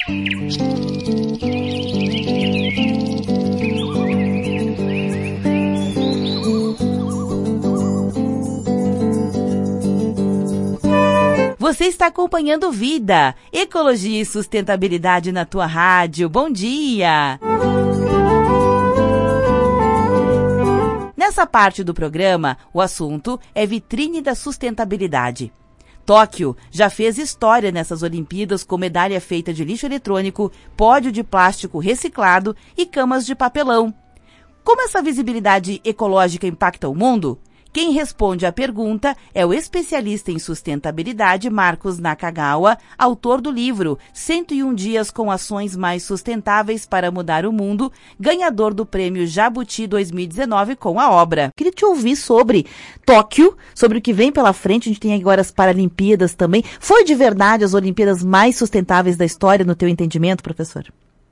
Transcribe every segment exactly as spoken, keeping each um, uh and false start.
Você está acompanhando Vida, Ecologia e Sustentabilidade na tua rádio. Bom dia! Nessa parte do programa, o assunto é Vitrine da Sustentabilidade. Tóquio já fez história nessas Olimpíadas com medalha feita de lixo eletrônico, pódio de plástico reciclado e camas de papelão. Como essa visibilidade ecológica impacta o mundo? Quem responde à pergunta é o especialista em sustentabilidade Marcos Nakagawa, autor do livro cento e um Dias com Ações Mais Sustentáveis para Mudar o Mundo, ganhador do Prêmio Jabuti dois mil e dezenove com a obra. Queria te ouvir sobre Tóquio, sobre o que vem pela frente. A gente tem agora as Paralimpíadas também. Foi de verdade as Olimpíadas mais sustentáveis da história, no teu entendimento, professor?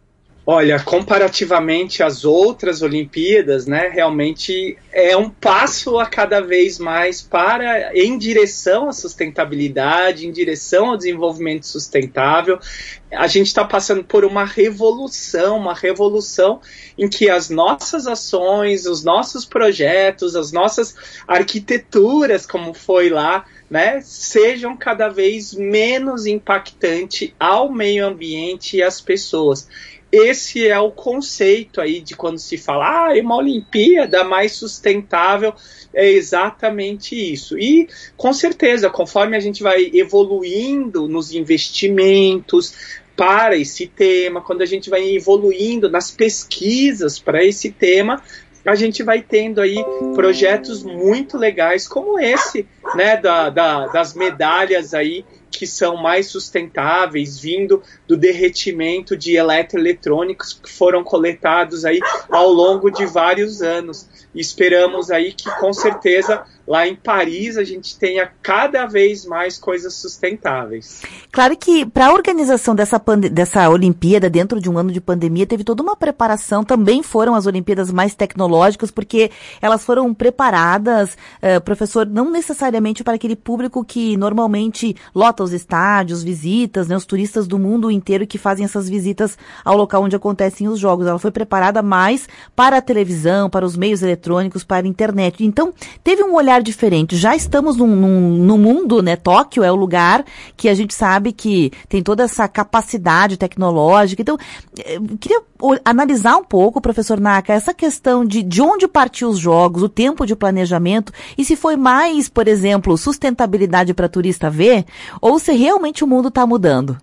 Olha, comparativamente às outras Olimpíadas, né, realmente é um passo a cada vez mais para, em direção à sustentabilidade, em direção ao desenvolvimento sustentável. A gente está passando por uma revolução, uma revolução em que as nossas ações, os nossos projetos, as nossas arquiteturas, como foi lá, né, sejam cada vez menos impactantes ao meio ambiente e às pessoas. Esse é o conceito aí de quando se fala, ah, uma Olimpíada mais sustentável, é exatamente isso. E, com certeza, conforme a gente vai evoluindo nos investimentos para esse tema, quando a gente vai evoluindo nas pesquisas para esse tema, a gente vai tendo aí projetos muito legais como esse, né, da, da, das medalhas aí, que são mais sustentáveis, vindo do derretimento de eletroeletrônicos que foram coletados aí ao longo de vários anos. E esperamos aí que, com certeza, lá em Paris a gente tenha cada vez mais coisas sustentáveis. Claro que para a organização dessa, pande- dessa Olimpíada, dentro de um ano de pandemia, teve toda uma preparação. Também foram as Olimpíadas mais tecnológicas, porque elas foram preparadas, uh, professor, não necessariamente para aquele público que normalmente lota os estádios, visitas, né, os turistas do mundo inteiro que fazem essas visitas ao local onde acontecem os jogos. Ela foi preparada mais para a televisão, para os meios eletrônicos, para a internet. Então, teve um olhar diferente. Já estamos num, num, no mundo, né? Tóquio é o lugar que a gente sabe que tem toda essa capacidade tecnológica. Então, eu queria analisar um pouco, professor Naka, essa questão de, de onde partiu os jogos, o tempo de planejamento, e se foi mais, por exemplo, sustentabilidade para turista ver, ou se realmente o mundo está mudando.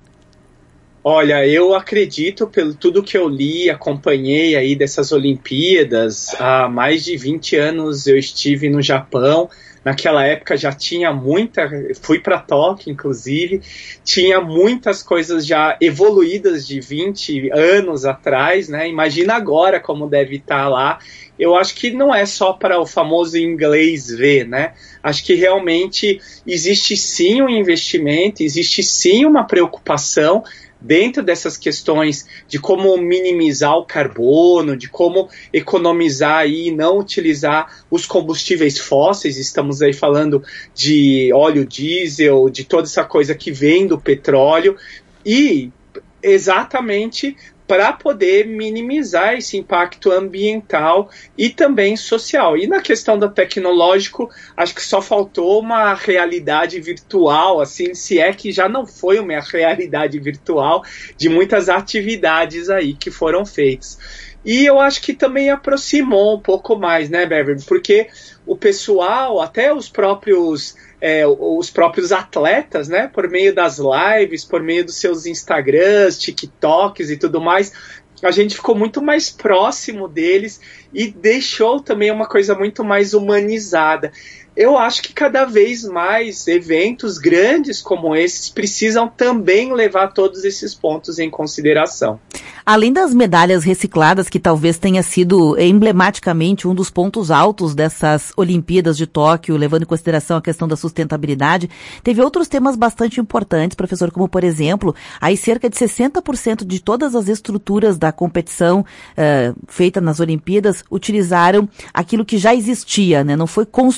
Olha, eu acredito, pelo tudo que eu li, acompanhei aí dessas Olimpíadas, há mais de vinte anos eu estive no Japão. Naquela época já tinha muita, fui para Tóquio inclusive, tinha muitas coisas já evoluídas de vinte anos atrás, né? Imagina agora como deve estar lá. Eu acho que não é só para o famoso inglês ver, né? Acho que realmente existe sim um investimento, existe sim uma preocupação dentro dessas questões de como minimizar o carbono, de como economizar e não utilizar os combustíveis fósseis. Estamos aí falando de óleo diesel, de toda essa coisa que vem do petróleo, e exatamente para poder minimizar esse impacto ambiental e também social. E na questão do tecnológico, acho que só faltou uma realidade virtual, assim, se é que já não foi uma realidade virtual de muitas atividades aí que foram feitas. E eu acho que também aproximou um pouco mais, né, Beverly? Porque o pessoal, até os próprios... É, os próprios atletas, né, por meio das lives, por meio dos seus Instagrams, TikToks e tudo mais, a gente ficou muito mais próximo deles e deixou também uma coisa muito mais humanizada. Eu acho que cada vez mais eventos grandes como esses precisam também levar todos esses pontos em consideração. Além das medalhas recicladas, que talvez tenha sido emblematicamente um dos pontos altos dessas Olimpíadas de Tóquio, levando em consideração a questão da sustentabilidade, teve outros temas bastante importantes, professor, como, por exemplo, aí cerca de sessenta por cento de todas as estruturas da competição uh, feita nas Olimpíadas utilizaram aquilo que já existia, né? Não foi construído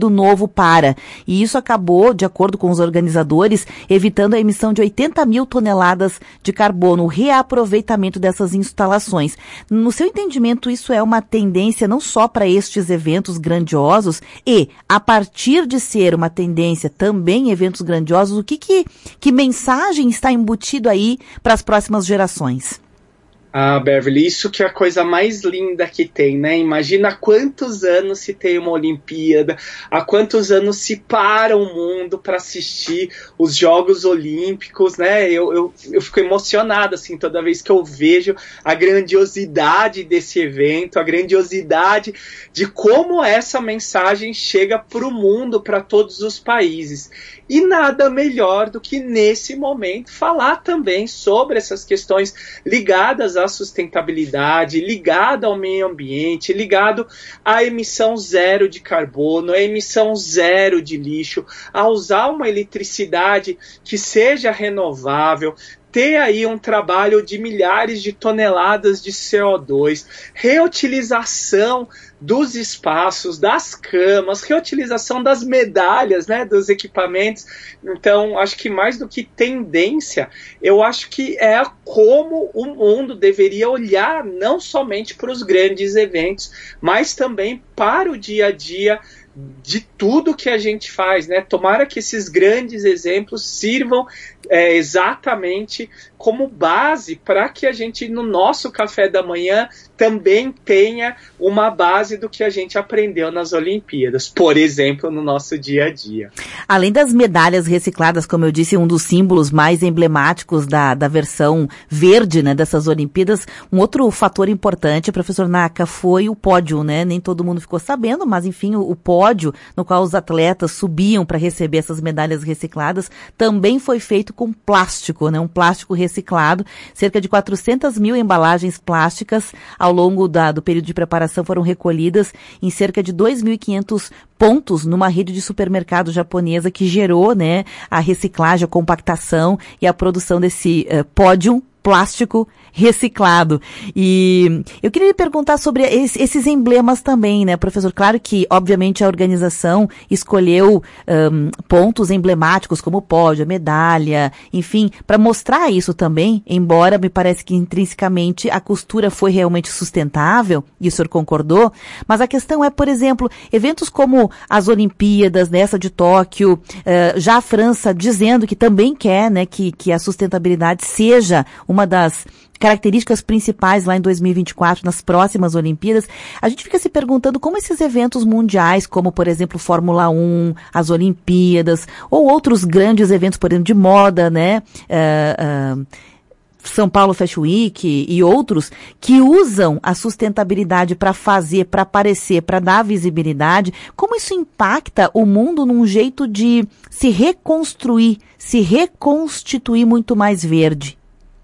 o novo para. E isso acabou, de acordo com os organizadores, evitando a emissão de oitenta mil toneladas de carbono, o reaproveitamento dessas instalações. No seu entendimento, isso é uma tendência não só para estes eventos grandiosos e, a partir de ser uma tendência também em eventos grandiosos, o que, que, que mensagem está embutido aí para as próximas gerações? Ah, Beverly, isso que é a coisa mais linda que tem, né? Imagina há quantos anos se tem uma Olimpíada, há quantos anos se para o mundo para assistir os Jogos Olímpicos, né? Eu, eu, eu fico emocionado, assim, toda vez que eu vejo a grandiosidade desse evento, a grandiosidade de como essa mensagem chega para o mundo, para todos os países. E nada melhor do que, nesse momento, falar também sobre essas questões ligadas à sustentabilidade, ligado ao meio ambiente, ligado à emissão zero de carbono, à emissão zero de lixo, a usar uma eletricidade que seja renovável, ter aí um trabalho de milhares de toneladas de C O dois, reutilização dos espaços, das camas, reutilização das medalhas, né, dos equipamentos. Então, acho que mais do que tendência, eu acho que é como o mundo deveria olhar não somente para os grandes eventos, mas também para o dia a dia de tudo que a gente faz, né? Tomara que esses grandes exemplos sirvam é, exatamente como base para que a gente, no nosso café da manhã, também tenha uma base do que a gente aprendeu nas Olimpíadas, por exemplo, no nosso dia a dia. Além das medalhas recicladas, como eu disse, um dos símbolos mais emblemáticos da, da versão verde, né, dessas Olimpíadas, um outro fator importante, professor Naka, foi o pódio, né? Nem todo mundo ficou sabendo, mas enfim, o, o pódio no qual os atletas subiam para receber essas medalhas recicladas também foi feito com plástico, né? Um plástico reciclado. Cerca de quatrocentas mil embalagens plásticas ao longo da, do período de preparação foram recolhidas em cerca de dois mil e quinhentos pontos numa rede de supermercado japonesa que gerou, né, a reciclagem, a compactação e a produção desse uh, pódio plástico reciclado. E eu queria lhe perguntar sobre esses emblemas também, né, professor? Claro que, obviamente, a organização escolheu um, pontos emblemáticos como o pódio, a medalha, enfim, para mostrar isso também, embora me parece que intrinsecamente a costura foi realmente sustentável, e o senhor concordou, mas a questão é, por exemplo, eventos como as Olimpíadas, nessa de Tóquio, uh, já a França dizendo que também quer, né, que, que a sustentabilidade seja uma das características principais lá em dois mil e vinte e quatro, nas próximas Olimpíadas. A gente fica se perguntando como esses eventos mundiais, como, por exemplo, Fórmula um, as Olimpíadas, ou outros grandes eventos, por exemplo, de moda, né, uh, uh, São Paulo Fashion Week e outros, que usam a sustentabilidade para fazer, para aparecer, para dar visibilidade, como isso impacta o mundo num jeito de se reconstruir, se reconstituir muito mais verde?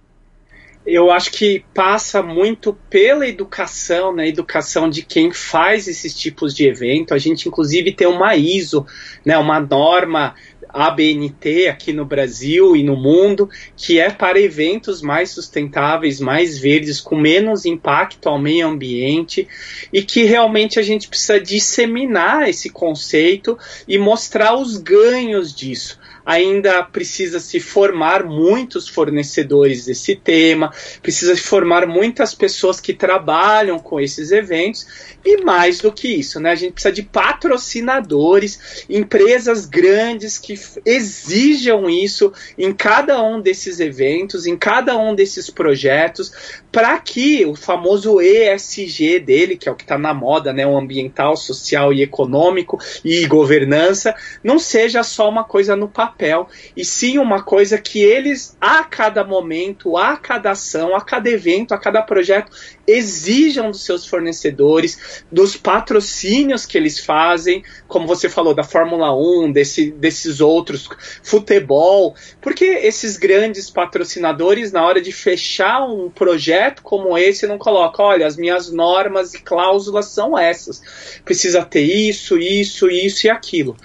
Eu acho que passa muito pela educação, né, educação de quem faz esses tipos de evento. A gente, inclusive, tem uma I S O, né, uma norma A B N T aqui no Brasil e no mundo, que é para eventos mais sustentáveis, mais verdes, com menos impacto ao meio ambiente, e que realmente a gente precisa disseminar esse conceito e mostrar os ganhos disso. Ainda precisa se formar muitos fornecedores desse tema, precisa se formar muitas pessoas que trabalham com esses eventos, e mais do que isso, né, a gente precisa de patrocinadores, empresas grandes que exijam isso em cada um desses eventos, em cada um desses projetos, para que o famoso E S G dele, que é o que está na moda, né, o ambiental, social e econômico e governança, não seja só uma coisa no papel, e sim uma coisa que eles, a cada momento, a cada ação, a cada evento, a cada projeto, exijam dos seus fornecedores, dos patrocínios que eles fazem, como você falou, da Fórmula um, desse, desses outros, futebol, porque esses grandes patrocinadores, na hora de fechar um projeto como esse, não colocam, olha, as minhas normas e cláusulas são essas, precisa ter isso, isso, isso e aquilo.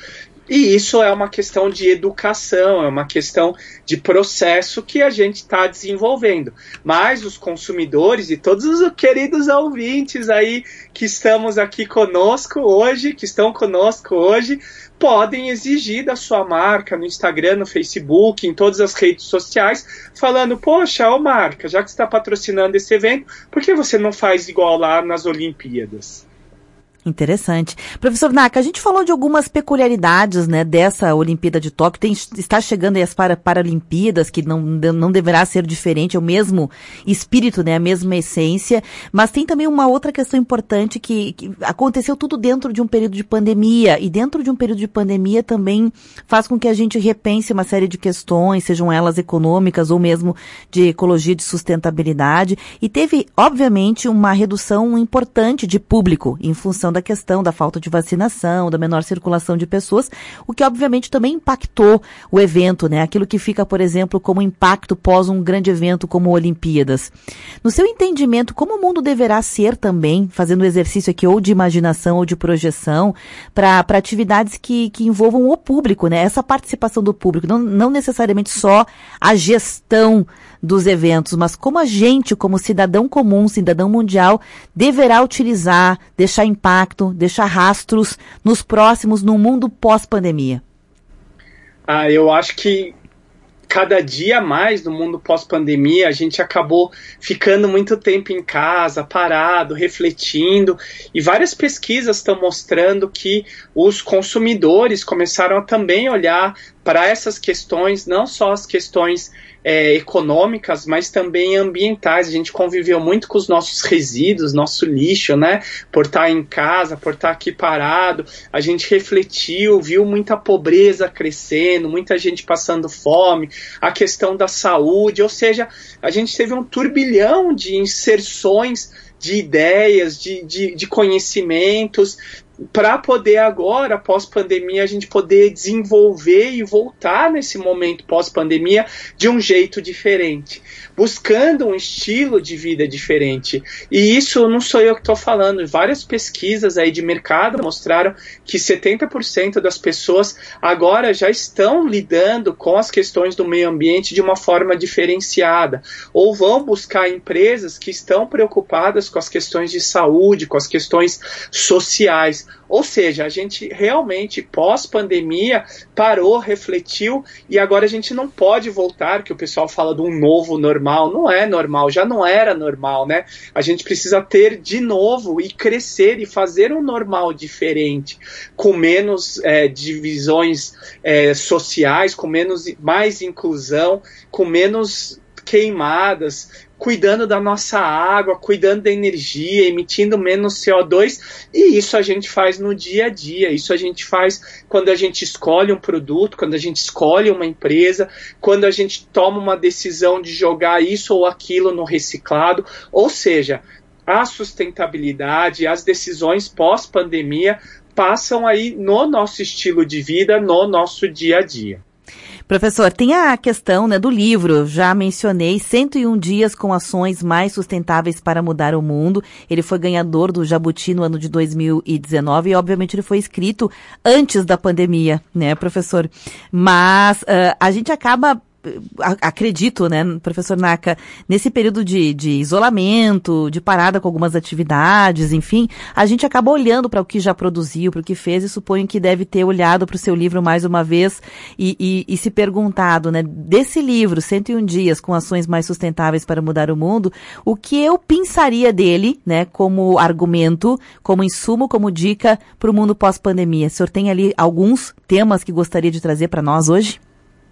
E isso é uma questão de educação, é uma questão de processo que a gente está desenvolvendo. Mas os consumidores e todos os queridos ouvintes aí que estamos aqui conosco hoje, que estão conosco hoje, podem exigir da sua marca no Instagram, no Facebook, em todas as redes sociais, falando, poxa, ô marca, já que você está patrocinando esse evento, por que você não faz igual lá nas Olimpíadas? Interessante. Professor Naka, a gente falou de algumas peculiaridades, né, dessa Olimpíada de Tóquio. Tem, está chegando aí as para, Paralimpíadas, que não, não deverá ser diferente, é o mesmo espírito, né, a mesma essência, mas tem também uma outra questão importante que, que aconteceu tudo dentro de um período de pandemia, e dentro de um período de pandemia também faz com que a gente repense uma série de questões, sejam elas econômicas ou mesmo de ecologia, de sustentabilidade, e teve, obviamente, uma redução importante de público em função da questão da falta de vacinação, da menor circulação de pessoas, o que obviamente também impactou o evento, né? Aquilo que fica, por exemplo, como impacto pós um grande evento como Olimpíadas. No seu entendimento, como o mundo deverá ser também, fazendo exercício aqui ou de imaginação ou de projeção, para atividades que, que envolvam o público, né? Essa participação do público, não, não necessariamente só a gestão dos eventos, mas como a gente, como cidadão comum, cidadão mundial, deverá utilizar, deixar impacto, deixar rastros nos próximos, no mundo pós-pandemia? Ah, eu acho que cada dia mais no mundo pós-pandemia a gente acabou ficando muito tempo em casa, parado, refletindo, e várias pesquisas estão mostrando que os consumidores começaram a também olhar para essas questões, não só as questões é, econômicas, mas também ambientais. A gente conviveu muito com os nossos resíduos, nosso lixo, né? Por estar em casa, por estar aqui parado, a gente refletiu, viu muita pobreza crescendo, muita gente passando fome, a questão da saúde, ou seja, a gente teve um turbilhão de inserções de ideias, de, de, de conhecimentos, para poder agora, pós-pandemia, a gente poder desenvolver e voltar nesse momento pós-pandemia de um jeito diferente, buscando um estilo de vida diferente. E isso não sou eu que estou falando, várias pesquisas aí de mercado mostraram que setenta por cento das pessoas agora já estão lidando com as questões do meio ambiente de uma forma diferenciada, ou vão buscar empresas que estão preocupadas com as questões de saúde, com as questões sociais. Ou seja, a gente realmente, pós-pandemia, parou, refletiu, e agora a gente não pode voltar, que o pessoal fala de um novo normal. Não é normal, já não era normal, né? A gente precisa ter de novo e crescer e fazer um normal diferente, com menos é, divisões é, sociais, com menos, mais inclusão, com menos queimadas, cuidando da nossa água, cuidando da energia, emitindo menos C O dois, e isso a gente faz no dia a dia, isso a gente faz quando a gente escolhe um produto, quando a gente escolhe uma empresa, quando a gente toma uma decisão de jogar isso ou aquilo no reciclado, ou seja, a sustentabilidade, as decisões pós-pandemia passam aí no nosso estilo de vida, no nosso dia a dia. Professor, tem a questão, né, do livro, já mencionei, cento e um dias com ações mais sustentáveis para mudar o mundo. Ele foi ganhador do Jabuti no ano de dois mil e dezenove e, obviamente, ele foi escrito antes da pandemia, né, professor? Mas uh, a gente acaba... acredito, né, professor Naka, nesse período de, de isolamento, de parada com algumas atividades, enfim, a gente acaba olhando para o que já produziu, para o que fez, e suponho que deve ter olhado para o seu livro mais uma vez e, e, e se perguntado, né, desse livro, cento e um dias com ações mais sustentáveis para mudar o mundo, o que eu pensaria dele, né, como argumento, como insumo, como dica para o mundo pós-pandemia. O senhor tem ali alguns temas que gostaria de trazer para nós hoje?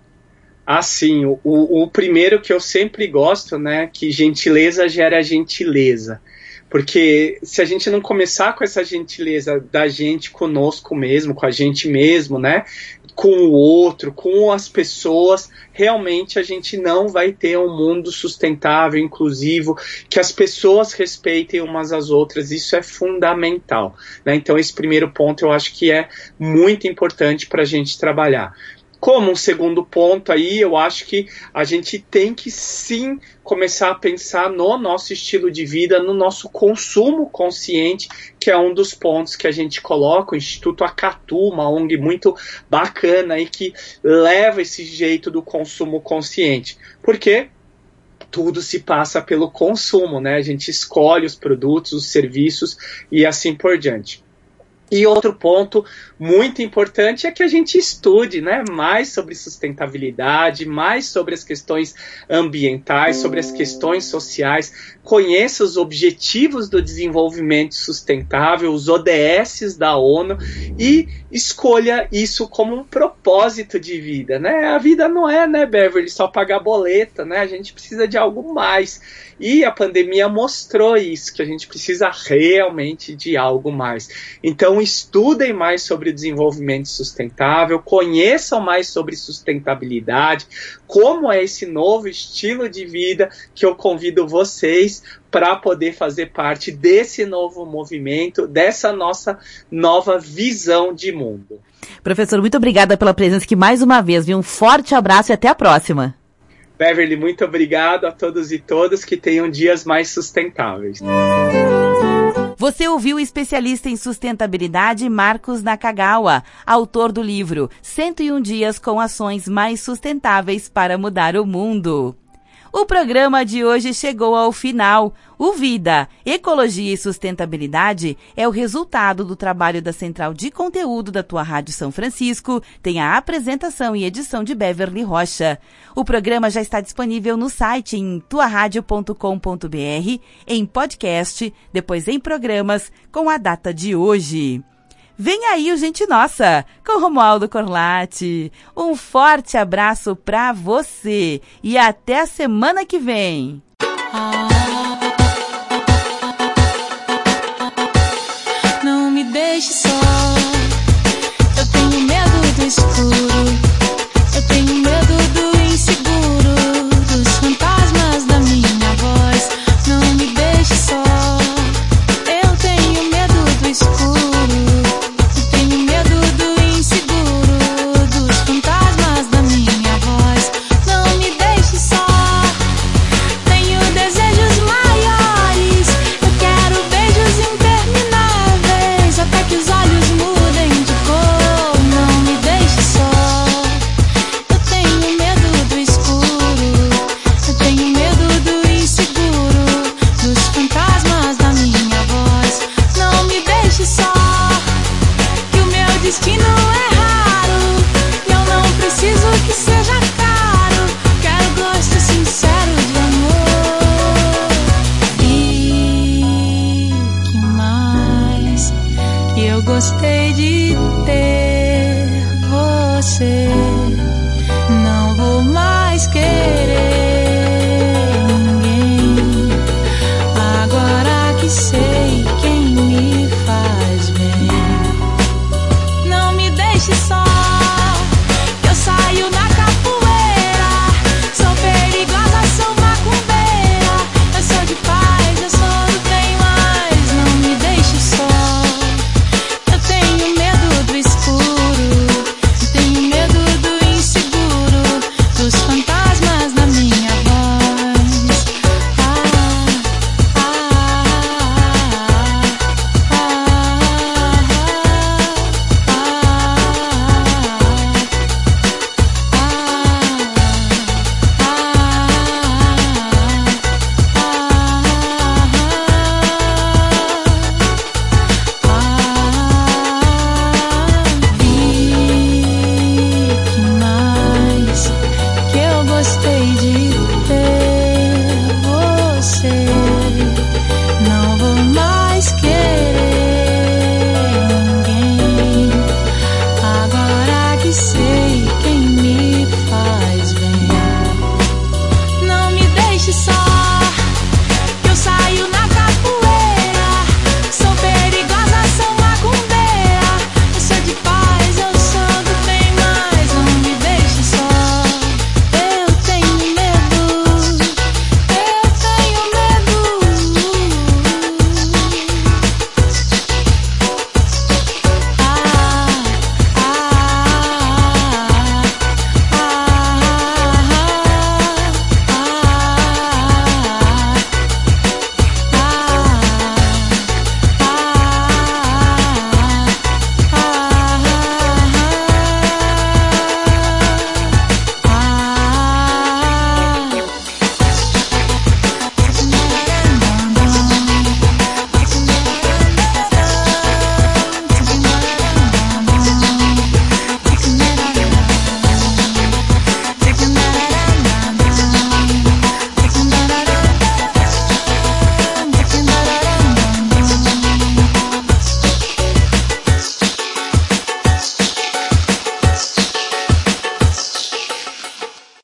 Ah, sim, o, o primeiro que eu sempre gosto, né, que gentileza gera gentileza, porque se a gente não começar com essa gentileza da gente conosco mesmo, com a gente mesmo, né, com o outro, com as pessoas, realmente a gente não vai ter um mundo sustentável, inclusivo, que as pessoas respeitem umas às outras, isso é fundamental, né? Então esse primeiro ponto eu acho que é muito importante para a gente trabalhar. Como um segundo ponto aí, eu acho que a gente tem que sim começar a pensar no nosso estilo de vida, no nosso consumo consciente, que é um dos pontos que a gente coloca. O Instituto Acatu, uma O N G muito bacana aí, que leva esse jeito do consumo consciente. Por quê? Tudo se passa pelo consumo, né? A gente escolhe os produtos, os serviços e assim por diante. E outro ponto muito importante é que a gente estude, né, mais sobre sustentabilidade, mais sobre as questões ambientais, sobre as questões sociais, conheça os Objetivos do Desenvolvimento Sustentável, os O D S da ONU, e escolha isso como um propósito de vida, né? A vida não é, né, Beverly, só pagar boleta, né? A gente precisa de algo mais. E a pandemia mostrou isso, que a gente precisa realmente de algo mais. Então, estudem mais sobre o desenvolvimento sustentável, conheçam mais sobre sustentabilidade, como é esse novo estilo de vida que eu convido vocês para poder fazer parte desse novo movimento, dessa nossa nova visão de mundo. Professor, muito obrigada pela presença aqui mais uma vez, viu? Um forte abraço e até a próxima. Beverly, muito obrigado a todos e todas, que tenham dias mais sustentáveis. Você ouviu o especialista em sustentabilidade Marcos Nakagawa, autor do livro cento e um Dias com Ações Mais Sustentáveis para Mudar o Mundo. O programa de hoje chegou ao final. O Vida, Ecologia e Sustentabilidade é o resultado do trabalho da Central de Conteúdo da Tua Rádio São Francisco, tem a apresentação e edição de Beverly Rocha. O programa já está disponível no site em tua rádio ponto com ponto b r, em podcast, depois em programas, com a data de hoje. Vem aí o Gente Nossa, com Romualdo Corlatti. Um forte abraço pra você e até a semana que vem. Não me deixe só, eu tenho medo do escuro, eu tenho medo do inseguro, dos fantasmas da minha voz. Não me deixe só, eu tenho medo do escuro. Destino é raro, eu não preciso que seja caro, quero gosto sincero de amor. E que mais que eu gostei de ter você.